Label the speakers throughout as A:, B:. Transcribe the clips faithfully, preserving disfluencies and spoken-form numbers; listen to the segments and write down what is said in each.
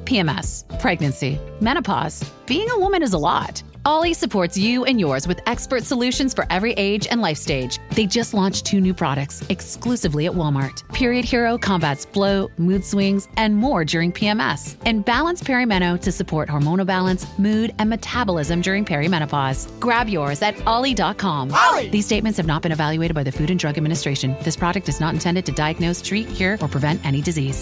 A: P M S, pregnancy, menopause. Being a woman is a lot. Ollie supports you and yours with expert solutions for every age and life stage. They just launched two new products exclusively at Walmart. Period Hero combats bloat, mood swings, and more during P M S. And Balance Perimeno to support hormonal balance, mood, and metabolism during perimenopause. Grab yours at ollie dot com.
B: Ollie!
A: These statements have not been evaluated by the Food and Drug Administration. This product is not intended to diagnose, treat, cure, or prevent any disease.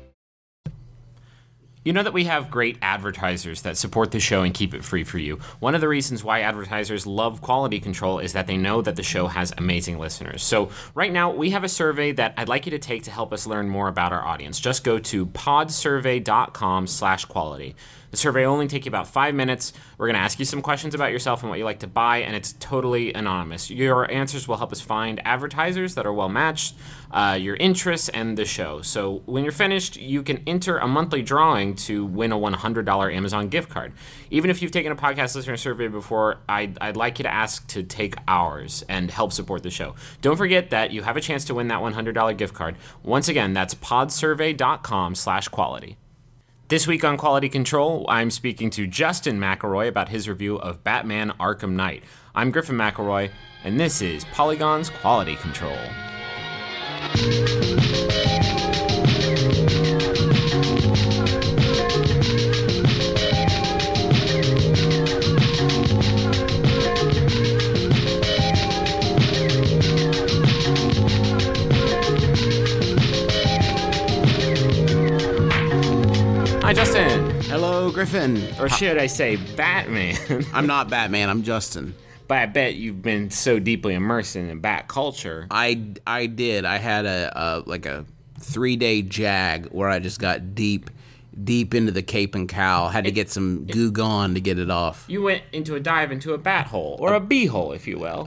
C: You know that we have great advertisers that support the show and keep it free for you. One of the reasons why advertisers love Quality Control is that they know that the show has amazing listeners. So right now, we have a survey that I'd like you to take to help us learn more about our audience. Just go to podsurvey.com slash quality. The survey will only take you about five minutes. We're going to ask you some questions about yourself and what you like to buy, and it's totally anonymous. Your answers will help us find advertisers that are well-matched, uh, your interests, and the show. So when you're finished, you can enter a monthly drawing to win a one hundred dollars Amazon gift card. Even if you've taken a podcast listener survey before, I'd, I'd like you to ask to take ours and help support the show. Don't forget that you have a chance to win that one hundred dollars gift card. Once again, that's podsurvey.com slash quality. This week on Quality Control, I'm speaking to Justin McElroy about his review of Batman Arkham Knight. I'm Griffin McElroy, and this is Polygon's Quality Control. Hi, Justin.
D: Hello, Griffin.
C: Or should I say Batman?
D: I'm not Batman, I'm Justin.
C: But I bet you've been so deeply immersed in Bat culture.
D: I, I did. I had a, a like a three-day jag where I just got deep, deep into the cape and cowl. Had to get some Goo Gone to get it off.
C: You went into a dive into a bat hole, or a bee hole, if you will.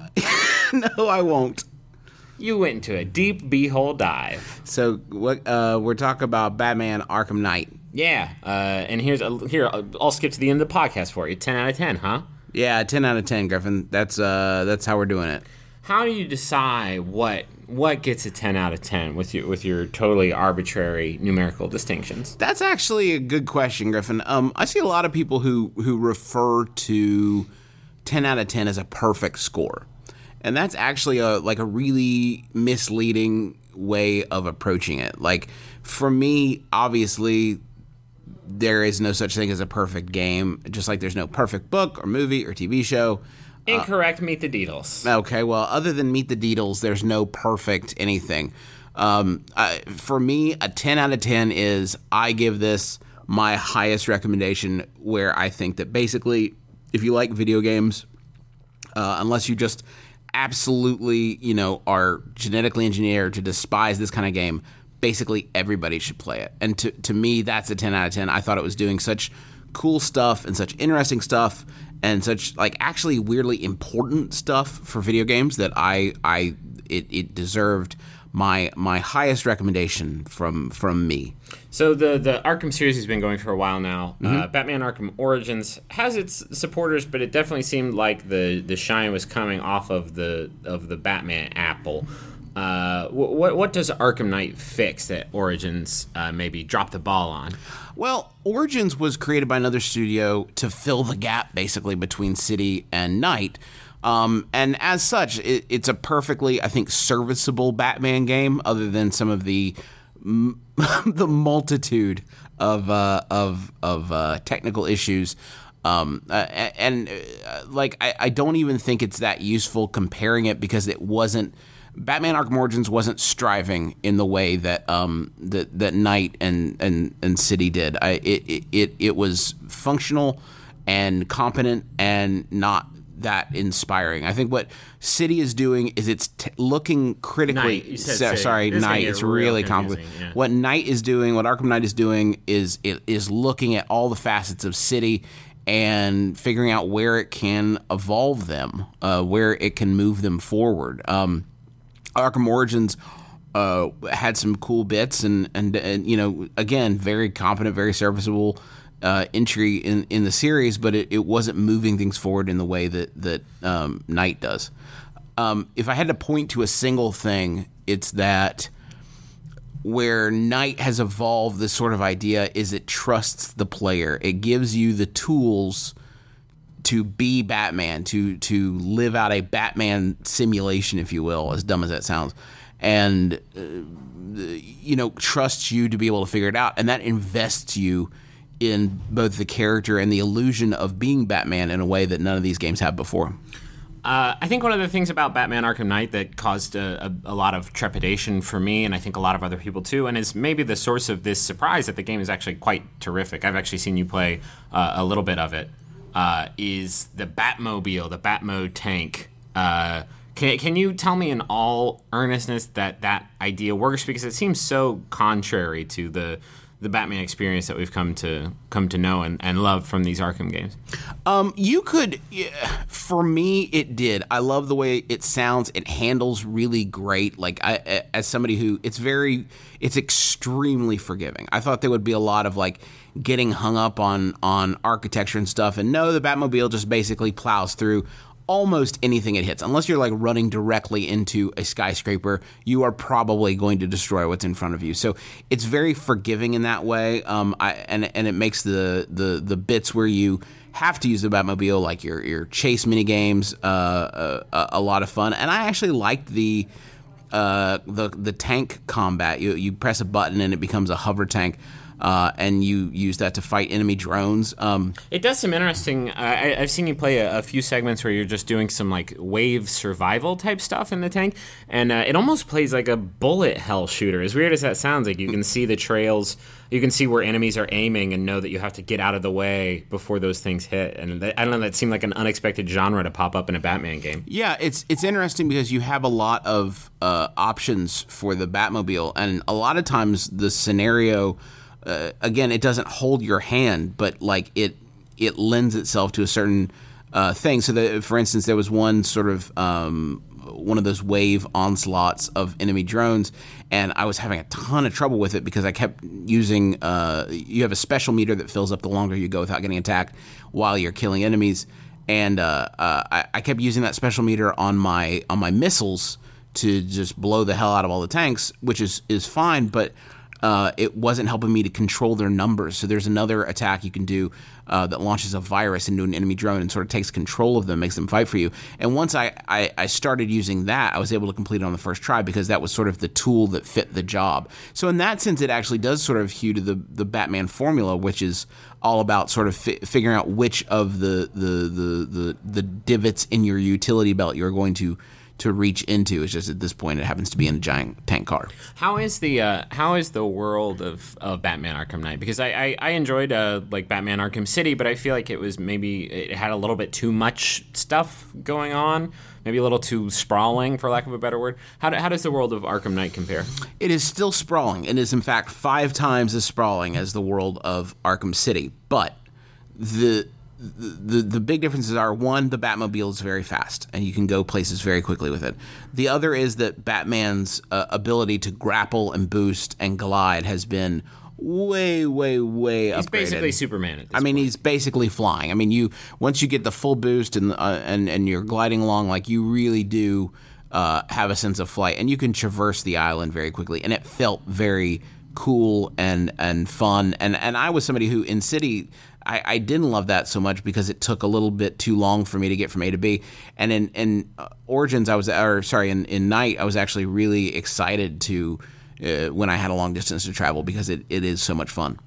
D: No, I won't.
C: You went into a deep bee hole dive.
D: So what? Uh, we're talking about Batman Arkham Knight.
C: Yeah, uh, and here's a, here I'll skip to the end of the podcast for you. ten out of ten, huh?
D: Yeah, ten out of ten, Griffin. That's uh, that's how we're doing it.
C: How do you decide what what gets a ten out of ten with your with your totally arbitrary numerical distinctions?
D: That's actually a good question, Griffin. Um, I see a lot of people who who refer to ten out of ten as a perfect score, and that's actually a like a really misleading way of approaching it. Like for me, obviously, there is no such thing as a perfect game, just like there's no perfect book or movie or T V show.
C: Incorrect. Uh, Meet the Deedles.
D: Okay, well, other than Meet the Deedles, there's no perfect anything. Um, uh, for me, a ten out of ten is I give this my highest recommendation, where I think that basically, if you like video games, uh, unless you just absolutely, you know, are genetically engineered to despise this kind of game, basically everybody should play it. And to to me, that's a ten out of ten. I thought it was doing such cool stuff and such interesting stuff and such like actually weirdly important stuff for video games that I I it, it deserved my my highest recommendation from from me.
C: So the the Arkham series has been going for a while now.
D: Mm-hmm.
C: Uh, Batman Arkham Origins has its supporters, but it definitely seemed like the the shine was coming off of the of the Batman apple. Uh, what what does Arkham Knight fix that Origins uh, maybe dropped the ball on?
D: Well, Origins was created by another studio to fill the gap basically between City and Knight. Um, and as such, it, it's a perfectly, I think, serviceable Batman game, other than some of the the multitude of uh, of of uh, technical issues. Um, uh, and uh, like, I, I don't even think it's that useful comparing it, because it wasn't. Batman Arkham Origins wasn't striving in the way that um, that that Knight and, and, and City did. I, it, it it was functional and competent and not that inspiring. I think what City is doing is it's t- looking critically.
C: Knight, you said
D: so,
C: City.
D: sorry,
C: This
D: Knight. It's really complicated.
C: Yeah.
D: What Knight is doing, what Arkham Knight is doing, is it is looking at all the facets of City and figuring out where it can evolve them, uh, where it can move them forward. Um, Arkham Origins uh, had some cool bits, and, and and you know, again, very competent, very serviceable uh, entry in, in the series, but it, it wasn't moving things forward in the way that that um, Knight does. Um, if I had to point to a single thing, it's that where Knight has evolved this sort of idea is it trusts the player. It gives you the tools to be Batman, to to live out a Batman simulation, if you will, as dumb as that sounds, and uh, you know, trusts you to be able to figure it out, and that invests you in both the character and the illusion of being Batman in a way that none of these games have before.
C: Uh, I think one of the things about Batman Arkham Knight that caused a, a, a lot of trepidation for me, and I think a lot of other people too, and is maybe the source of this surprise that the game is actually quite terrific. I've actually seen you play uh, a little bit of it. Uh, is the Batmobile, the Batmode tank. Uh, can can you tell me in all earnestness that that idea works? Because it seems so contrary to the the Batman experience that we've come to come to know and, and love from these Arkham games.
D: Um, you could, yeah, for me, it did. I love the way it sounds. It handles really great. Like I, as somebody who, it's very, it's extremely forgiving. I thought there would be a lot of like getting hung up on on architecture and stuff. And no, the Batmobile just basically plows through almost anything it hits. Unless you're like running directly into a skyscraper, you are probably going to destroy what's in front of you. So it's very forgiving in that way. Um, I, and and it makes the, the the bits where you have to use the Batmobile, like your your chase mini games, uh, a, a lot of fun. And I actually liked the uh, the the tank combat. You you press a button and it becomes a hover tank. Uh, and you use that to fight enemy drones. Um,
C: it does some interesting. Uh, I, I've seen you play a, a few segments where you're just doing some like wave survival type stuff in the tank, and uh, it almost plays like a bullet hell shooter. As weird as that sounds, like you can see the trails, you can see where enemies are aiming, and know that you have to get out of the way before those things hit. And that, I don't know, that seemed like an unexpected genre to pop up in a Batman game.
D: Yeah, it's it's interesting because you have a lot of uh, options for the Batmobile, and a lot of times the scenario. Uh, again, it doesn't hold your hand, but like it, it lends itself to a certain uh, thing. So, that, for instance, there was one sort of um, one of those wave onslaughts of enemy drones, and I was having a ton of trouble with it because I kept using. Uh, you have a special meter that fills up the longer you go without getting attacked while you're killing enemies, and uh, uh, I, I kept using that special meter on my on my missiles to just blow the hell out of all the tanks, which is is fine, but. Uh, it wasn't helping me to control their numbers. So there's another attack you can do uh, that launches a virus into an enemy drone and sort of takes control of them, makes them fight for you. And once I, I, I started using that, I was able to complete it on the first try because that was sort of the tool that fit the job. So in that sense, it actually does sort of hew to the, the Batman formula, which is all about sort of fi- figuring out which of the, the, the, the, the divots in your utility belt you're going to to reach into. It's just at this point it happens to be in a giant tank car.
C: How is the uh, how is the world of, of Batman Arkham Knight? Because I, I, I enjoyed uh, like Batman Arkham City, but I feel like it was maybe it had a little bit too much stuff going on, maybe a little too sprawling, for lack of a better word. How do, how does the world of Arkham Knight compare?
D: It is still sprawling. It is in fact five times as sprawling as the world of Arkham City, but the The, the the big differences are, one, the Batmobile is very fast, and you can go places very quickly with it. The other is that Batman's uh, ability to grapple and boost and glide has been way, way, way upgraded.
C: He's basically Superman at this
D: I mean,
C: point.
D: he's basically flying. I mean, you once you get the full boost and uh, and and you're gliding along, like you really do uh, have a sense of flight, and you can traverse the island very quickly, and it felt very cool and and fun. And and I was somebody who in City. I, I didn't love that so much because it took a little bit too long for me to get from A to B. And in, in uh, Origins, I was, or sorry, in, in Night, I was actually really excited to uh, when I had a long distance to travel because it, it is so much fun.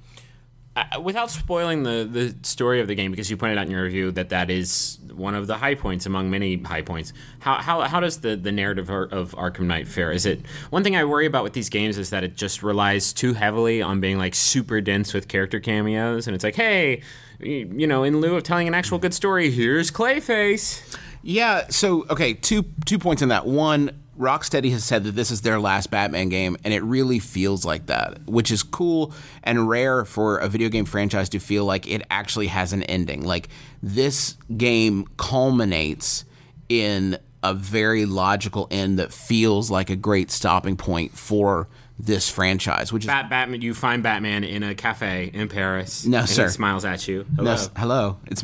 C: Uh, without spoiling the, the story of the game, because you pointed out in your review that that is one of the high points among many high points, how how, how does the, the narrative of Arkham Knight fare? Is it one thing I worry about with these games is that it just relies too heavily on being like super dense with character cameos, and it's like, hey, you know, in lieu of telling an actual good story, here's Clayface.
D: Yeah. So okay, two two points on that. One, Rocksteady has said that this is their last Batman game, and it really feels like that, which is cool and rare for a video game franchise to feel like it actually has an ending. Like, this game culminates in a very logical end that feels like a great stopping point for this franchise. Which is
C: Bat- Batman, you find Batman in a cafe in Paris.
D: No,
C: and
D: sir.
C: He smiles at you. Hello.
D: No, hello, it's me.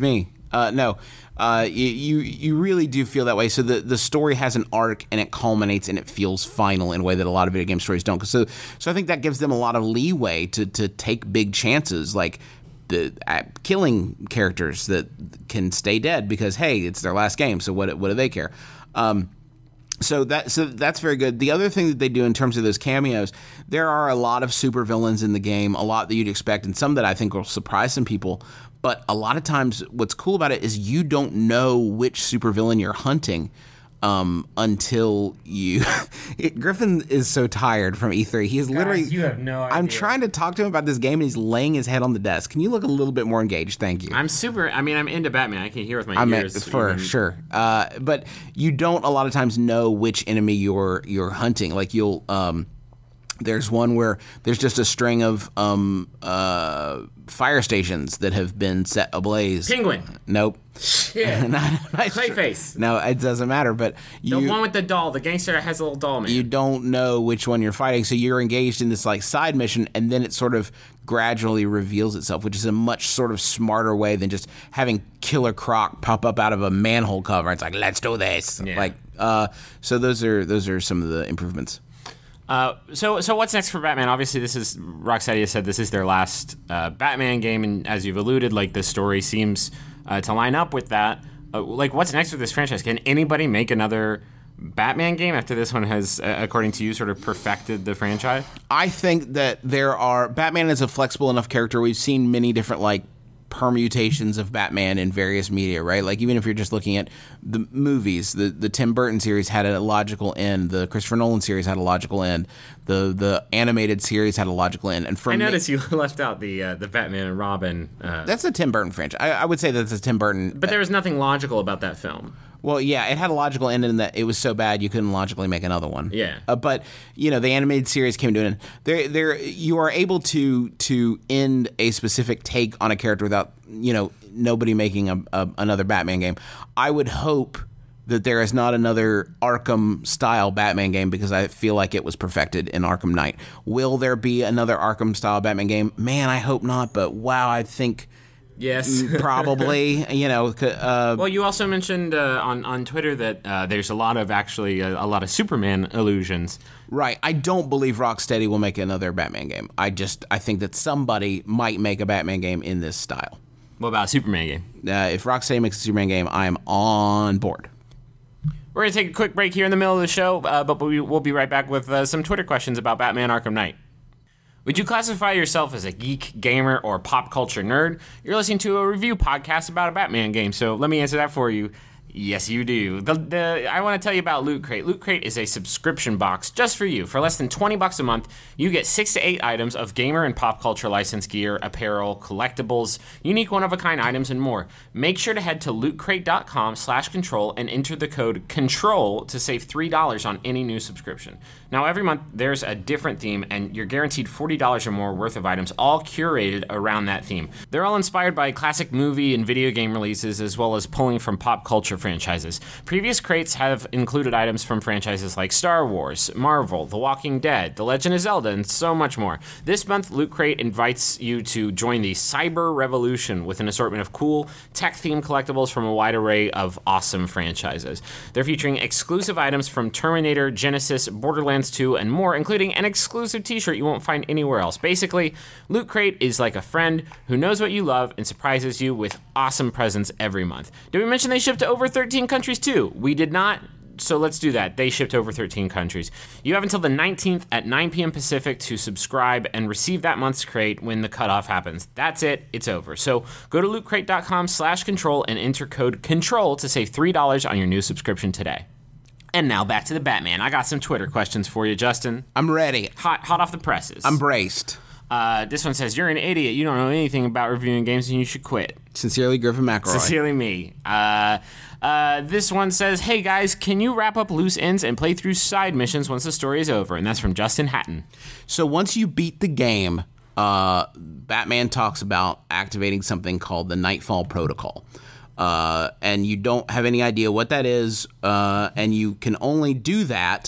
D: Uh, no, uh, you, you you really do feel that way. So the, the story has an arc and it culminates and it feels final in a way that a lot of video game stories don't. So so I think that gives them a lot of leeway to to take big chances, like the uh, killing characters that can stay dead because hey, it's their last game. So what what do they care? Um, So that so that's very good. The other thing that they do in terms of those cameos, there are a lot of supervillains in the game, a lot that you'd expect, and some that I think will surprise some people. But a lot of times, what's cool about it is you don't know which supervillain you're hunting um, until you. it, Griffin is so tired from E three. He is
C: Guys,
D: literally.
C: you have no idea.
D: I'm trying to talk to him about this game, and he's laying his head on the desk. Can you look a little bit more engaged? Thank you.
C: I'm super. I mean, I'm into Batman. I can hear with my
D: I
C: ears.
D: mean, for
C: even.
D: sure. Uh, but you don't a lot of times know which enemy you're you're hunting. Like you'll. Um, there's one where there's just a string of um, uh, fire stations that have been set ablaze.
C: Penguin.
D: Nope.
C: Yeah.
D: not, not
C: Clayface.
D: Sure. No, it doesn't matter. But you,
C: The one with the doll. The gangster that has a little doll man.
D: you don't know which one you're fighting, so you're engaged in this like side mission, and then it sort of gradually reveals itself, which is a much sort of smarter way than just having Killer Croc pop up out of a manhole cover. It's like, let's do this.
C: Yeah.
D: Like, uh, so those are those are some of the improvements.
C: Uh, so, so what's next for Batman? Obviously, this is Rocksteady has said this is their last uh, Batman game, and as you've alluded, like the story seems uh, to line up with that. Uh, like, what's next with this franchise? Can anybody make another Batman game after this one has, uh, according to you, sort of perfected the franchise?
D: I think that there are Batman is a flexible enough character. We've seen many different like permutations of Batman in various media, right? Like even if you're just looking at the movies, the the Tim Burton series had a logical end, the Christopher Nolan series had a logical end, the the animated series had a logical end. And for
C: I
D: me,
C: noticed you left out the uh, the Batman and Robin. Uh,
D: that's a Tim Burton franchise. I, I would say that's a Tim Burton.
C: but there was nothing logical about that film.
D: Well, yeah, it had a logical end in that it was so bad you couldn't logically make another one.
C: Yeah.
D: Uh, but you know, the animated series came to an end. There, there, you are able to to end a specific take on a character without you know nobody making a, a, another Batman game. I would hope that there is not another Arkham style Batman game because I feel like it was perfected in Arkham Knight. Will there be another Arkham style Batman game? Man, I hope not. But wow, I think.
C: Yes.
D: Probably, you know. Uh,
C: Well, you also mentioned uh, on on Twitter that uh, there's a lot of actually a, a lot of Superman illusions.
D: Right. I don't believe Rocksteady will make another Batman game. I just I think that somebody might make a Batman game in this style.
C: What about a Superman game?
D: Uh, if Rocksteady makes a Superman game, I am on board.
C: We're going to take a quick break here in the middle of the show, uh, but we, we'll be right back with uh, some Twitter questions about Batman Arkham Knight. Would you classify yourself as a geek, gamer, or pop culture nerd? You're listening to a review podcast about a Batman game, so let me answer that for you. Yes, you do. The, the, I want to tell you about Loot Crate. Loot Crate is a subscription box just for you. For less than twenty bucks a month, you get six to eight items of gamer and pop culture licensed gear, apparel, collectibles, unique one-of-a-kind items, and more. Make sure to head to lootcrate.com slash control and enter the code CONTROL to save three dollars on any new subscription. Now, every month, there's a different theme, and you're guaranteed forty dollars or more worth of items, all curated around that theme. They're all inspired by classic movie and video game releases, as well as pulling from pop culture franchises. Previous crates have included items from franchises like Star Wars, Marvel, The Walking Dead, The Legend of Zelda, and so much more. This month, Loot Crate invites you to join the cyber revolution with an assortment of cool, tech-themed collectibles from a wide array of awesome franchises. They're featuring exclusive items from Terminator, Genesis, Borderlands two, and more, including an exclusive t-shirt you won't find anywhere else. Basically, Loot Crate is like a friend who knows what you love and surprises you with awesome presents every month. Did we mention they ship to over thirteen countries too? We did not, so let's do that. They ship to over thirteen countries. You have until the nineteenth at nine p.m. Pacific to subscribe and receive that month's crate when the cutoff happens. That's it. It's over. So go to lootcrate.com slash control and enter code CONTROL to save three dollars on your new subscription today. And now back to the Batman. I got some Twitter questions for you, Justin.
D: I'm ready.
C: Hot, hot off the presses.
D: I'm braced.
C: Uh, this one says, you're an idiot. You don't know anything about reviewing games and you should quit.
D: Sincerely, Griffin McElroy.
C: Sincerely me. Uh, uh, this one says, hey guys, can you wrap up loose ends and play through side missions once the story is over? And that's from Justin Hatton.
D: So once you beat the game, uh, Batman talks about activating something called the Nightfall Protocol. Uh, and you don't have any idea what that is, uh, and you can only do that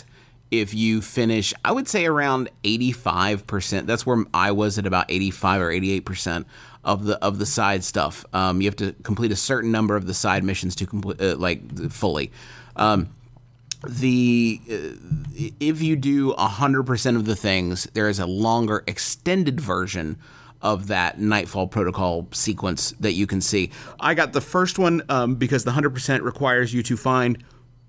D: if you finish, I would say around eighty-five percent. That's where I was at, about eighty-five or eighty-eight percent of the of the side stuff. Um, you have to complete a certain number of the side missions to complete, uh, like fully. Um, the uh, if you do one hundred percent of the things, there is a longer extended version of that Nightfall Protocol sequence that you can see. I got the first one um, because the one hundred percent requires you to find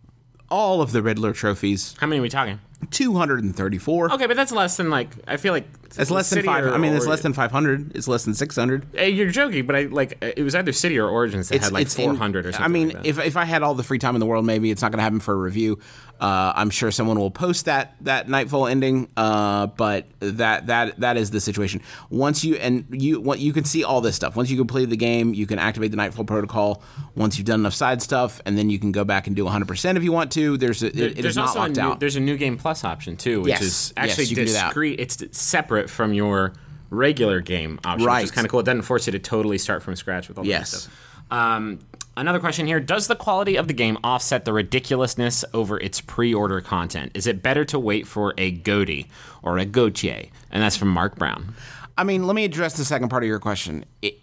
D: all of the Riddler trophies.
C: How many are we talking?
D: two hundred thirty-four.
C: Okay, but that's less than, like, I feel like...
D: It's less than five. Or, I mean, it's less than five hundred. It's less than six hundred.
C: Hey, you're joking, but I like it was either City or Origins that
D: it's,
C: had like four hundred
D: in,
C: or something.
D: I mean,
C: like that.
D: if if I had all the free time in the world, maybe it's not going to happen for a review. Uh, I'm sure someone will post that that Nightfall ending. Uh, but that that that is the situation. Once you and you what you can see all this stuff. Once you complete the game, you can activate the Nightfall Protocol. Once you've done enough side stuff, and then you can go back and do one hundred percent if you want to. There's a,
C: there,
D: it, it
C: there's
D: is not
C: also
D: locked
C: a new,
D: out.
C: There's a new game plus option too, which
D: yes.
C: is actually
D: yes, you can do that.
C: discrete. It's separate from your regular game option,
D: right.
C: which is kind of cool. It doesn't force you to totally start from scratch with all
D: yes.
C: that stuff. Um, another question here. Does the quality of the game offset the ridiculousness over its pre-order content? Is it better to wait for a G O T Y or a Gautier? And that's from Mark Brown.
D: I mean, let me address the second part of your question. It,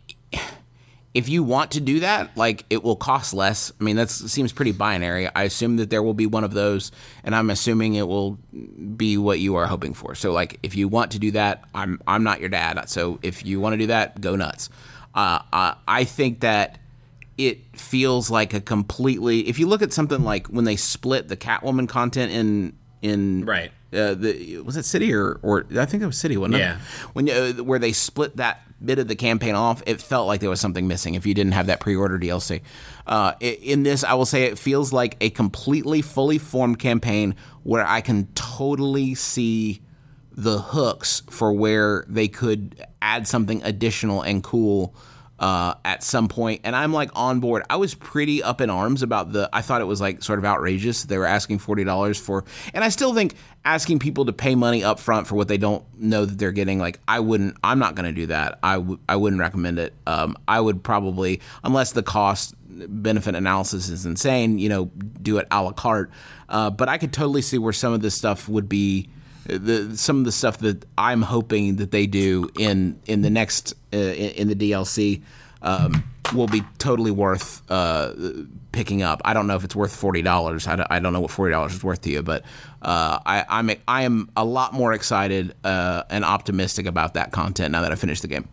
D: if you want to do that, like, it will cost less. I mean, that seems pretty binary. I assume that there will be one of those, and I'm assuming it will be what you are hoping for. So, like, if you want to do that, I'm I'm not your dad. So if you want to do that, go nuts. Uh, I, I think that it feels like a completely... If you look at something like when they split the Catwoman content in... in
C: right.
D: Uh, the, was it City or, or... I think it was City, wasn't it?
C: Yeah.
D: When, uh, where they split that bit of the campaign off, it felt like there was something missing if you didn't have that pre-order D L C. Uh, in this, I will say it feels like a completely fully formed campaign where I can totally see the hooks for where they could add something additional and cool uh, at some point. And I'm like on board. I was pretty up in arms about the, I thought it was like sort of outrageous. They were asking forty dollars for, and I still think asking people to pay money up front for what they don't know that they're getting, like, I wouldn't, I'm not going to do that. I, w- I wouldn't recommend it. Um, I would probably, unless the cost benefit analysis is insane, you know, do it a la carte. Uh, but I could totally see where some of this stuff would be, the some of the stuff that I'm hoping that they do in in the next uh, in, in the D L C um, will be totally worth uh, picking up. I don't know if it's worth forty dollars. I don't, I don't know what forty dollars is worth to you, but uh, I I'm I am a lot more excited uh, and optimistic about that content now that I finished the game.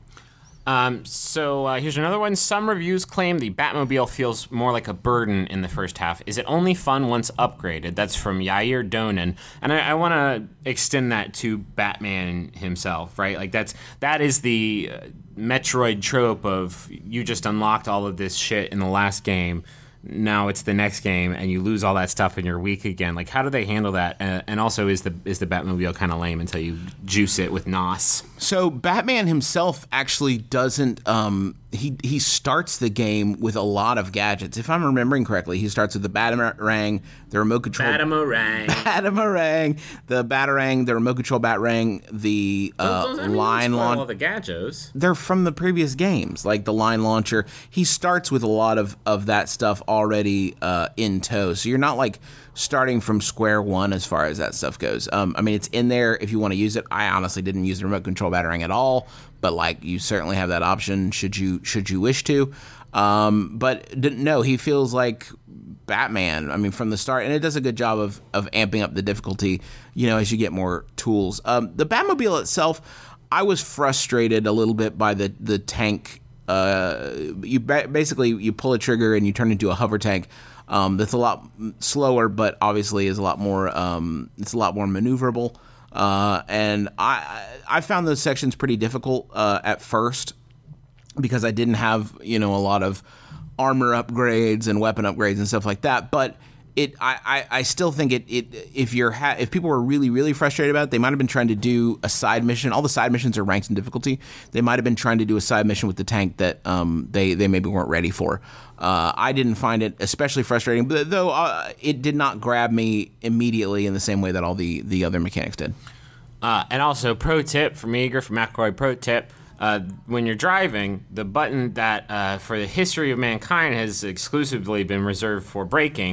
C: Um, so uh, here's another one. Some reviews claim the Batmobile feels more like a burden in the first half. Is it only fun once upgraded? That's from Yair Donan. And I, I want to extend that to Batman himself, right? Like that's that is the uh, Metroid trope of you just unlocked all of this shit in the last game. Now it's the next game, and you lose all that stuff, and you're weak again. Like, how do they handle that? Uh, and also, is the is the Batmobile kind of lame until you juice it with N O S?
D: So Batman himself actually doesn't. Um, he he starts the game with a lot of gadgets. If I'm remembering correctly, he starts with the Batarang, the remote control
C: Batarang,
D: Batarang, the Batarang, the remote control Batarang, the uh,
C: those, those, I mean,
D: line launcher.
C: All the gadgets.
D: They're from the previous games, like the line launcher. He starts with a lot of, of that stuff already uh, in tow. So you're not like starting from square one as far as that stuff goes. Um, I mean, it's in there if you want to use it. I honestly didn't use the remote control Batarang at all, but like you certainly have that option should you should you wish to. Um, but no, he feels like Batman. I mean, from the start, and it does a good job of of amping up the difficulty, you know, as you get more tools. Um, the Batmobile itself, I was frustrated a little bit by the the tank. Uh, you ba- basically you pull a trigger and you turn into a hover tank. Um, that's a lot slower, but obviously is a lot more. Um, it's a lot more maneuverable. Uh, and I I found those sections pretty difficult uh, at first because I didn't have, you know, a lot of armor upgrades and weapon upgrades and stuff like that. But it I, I, I still think it, it if you're ha- if people were really really frustrated about it, they might have been trying to do a side mission. All the side missions are ranked in difficulty. They might have been trying to do a side mission with the tank that um, they they maybe weren't ready for. Uh, I didn't find it especially frustrating, but though uh, it did not grab me immediately in the same way that all the, the other mechanics did.
C: Uh, and also, pro tip from Eager, from McElroy, pro tip, uh, when you're driving, the button that uh, for the history of mankind has exclusively been reserved for braking,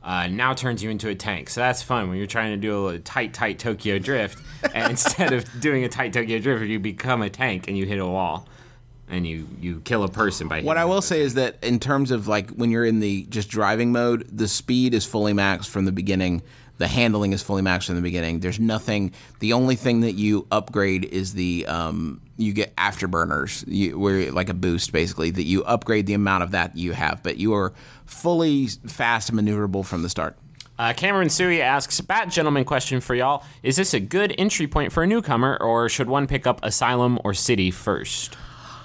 C: uh, now turns you into a tank. So that's fun when you're trying to do a tight, tight Tokyo Drift. And instead of doing a tight Tokyo Drift, you become a tank and you hit a wall. And you, you kill a person by hitting
D: What I will
C: them.
D: say is that in terms of like when you're in the just driving mode, the speed is fully maxed from the beginning. The handling is fully maxed from the beginning. There's nothing. The only thing that you upgrade is the um, you get afterburners, you, where like a boost basically that you upgrade the amount of that you have. But you are fully fast and maneuverable from the start.
C: Uh, Cameron Sui asks, Bat Gentleman question for y'all. Is this a good entry point for a newcomer, or should one pick up Asylum or City first?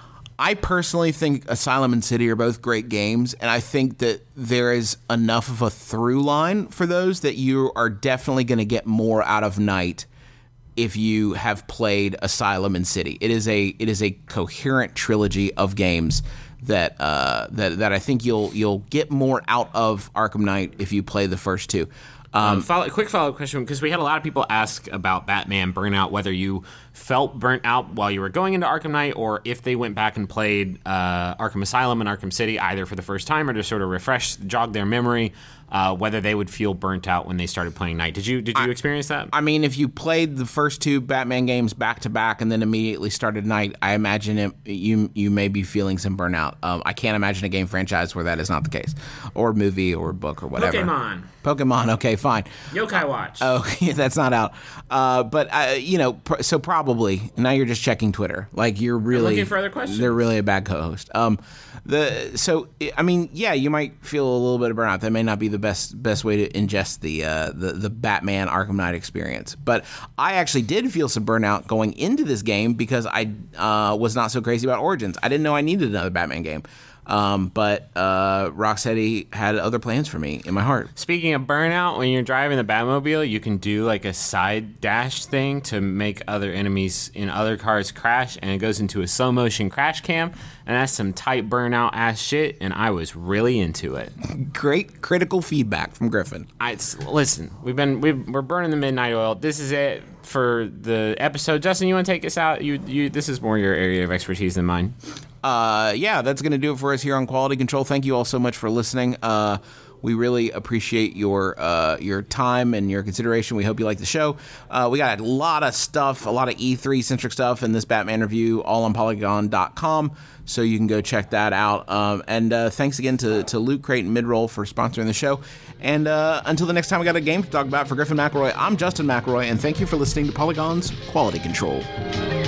D: I personally think Asylum and City are both great games, and I think that there is enough of a through line for those that you are definitely going to get more out of Night if you have played Asylum and City. It is a it is a coherent trilogy of games that uh, that that I think you'll you'll get more out of Arkham Knight if you play the first two.
C: Um,
D: Um,
C: follow, quick follow-up question, because we had a lot of people ask about Batman Burnout, whether you felt burnt out while you were going into Arkham Knight, or if they went back and played uh, Arkham Asylum and Arkham City, either for the first time or to sort of refresh, jog their memory, uh, whether they would feel burnt out when they started playing Knight. Did you did you I, experience that?
D: I mean, if you played the first two Batman games back to back and then immediately started Knight, I imagine it, you you may be feeling some burnout. Um, I can't imagine a game franchise where that is not the case, or movie or book or whatever.
C: Pokemon.
D: Pokemon. Okay, fine.
C: Yokai Watch.
D: Oh, yeah, that's not out. Uh, but uh, you know, pr- so probably now you're just checking Twitter. Like you're really
C: I'm looking for other questions.
D: They're really a bad co-host. Um, the so I mean, yeah, you might feel a little bit of burnout. That may not be the best best way to ingest the uh, the the Batman Arkham Knight experience. But I actually did feel some burnout going into this game because I uh, was not so crazy about Origins. I didn't know I needed another Batman game. Um, but uh, Rocksteady had other plans for me in my heart.
C: Speaking of burnout, when you're driving the Batmobile, you can do like a side dash thing to make other enemies in other cars crash, and it goes into a slow motion crash cam, and that's some tight burnout ass shit, and I was really into it.
D: Great critical feedback from Griffin.
C: I listen. We've been we've, we're burning the midnight oil. This is it for the episode. Justin, you want to take us out? You you. This is more your area of expertise than mine.
D: Uh, yeah, that's going to do it for us here on Quality Control. Thank you all so much for listening. Uh, we really appreciate your uh, your time and your consideration. We hope you like the show. Uh, we got a lot of stuff, a lot of E three centric stuff in this Batman review, all on Polygon dot com, so you can go check that out. Um, and uh, thanks again to, to Loot Crate and Midroll for sponsoring the show. And uh, until the next time we got a game to talk about, for Griffin McElroy, I'm Justin McElroy, and thank you for listening to Polygon's Quality Control.